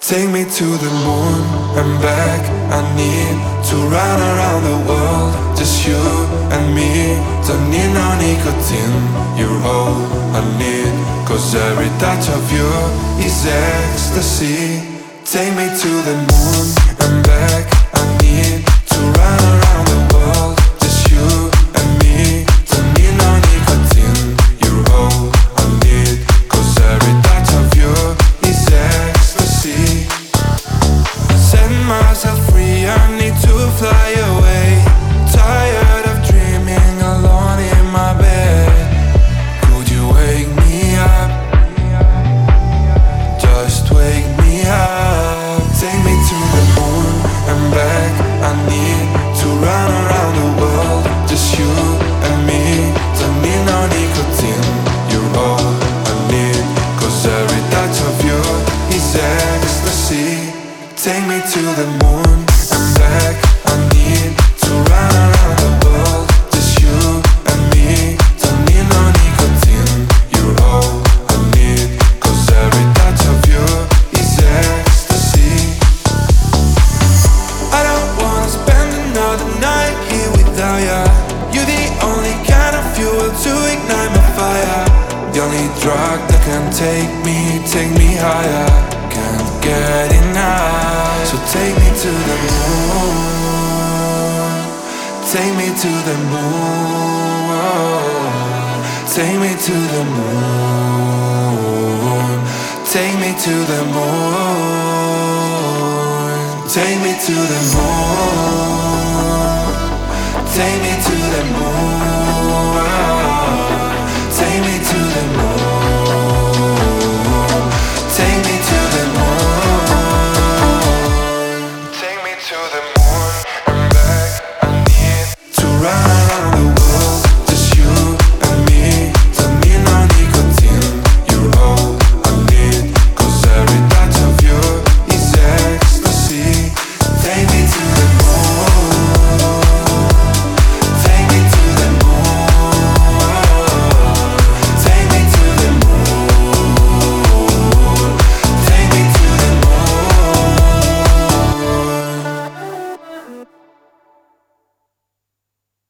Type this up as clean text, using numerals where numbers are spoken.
Take me to the moon and back. I need to run around the world. Just you and me. Don't need no nicotine. You're all I need. Cause every touch of you is ecstasy. Take me to the moon and back. I need to run around the world. Just you and me. Don't need no nicotine. You're all I need. Cause every touch of you is ecstasy. Set myself free, I need to fly away. Tired of dreaming alone in my bed. Could you wake me up? Just wake me up. Take me to the moon and back. I need to run around the world. Just you and me. Don't need no nicotine. You're all I need. Cause every touch of you is ecstasy. Take me to the moon and back. I need to run around the world. Just you and me. Don't need no nicotine. You're all I need. Cause every touch of you is ecstasy. I don't wanna spend another night here without ya. You're the only kind of fuel to ignite my fire. The only drug that can take me higher. Can't get enough. So take me to the moon. Take me to the moon. Take me to the moon. Take me to the moon. Take me to the moon. Take me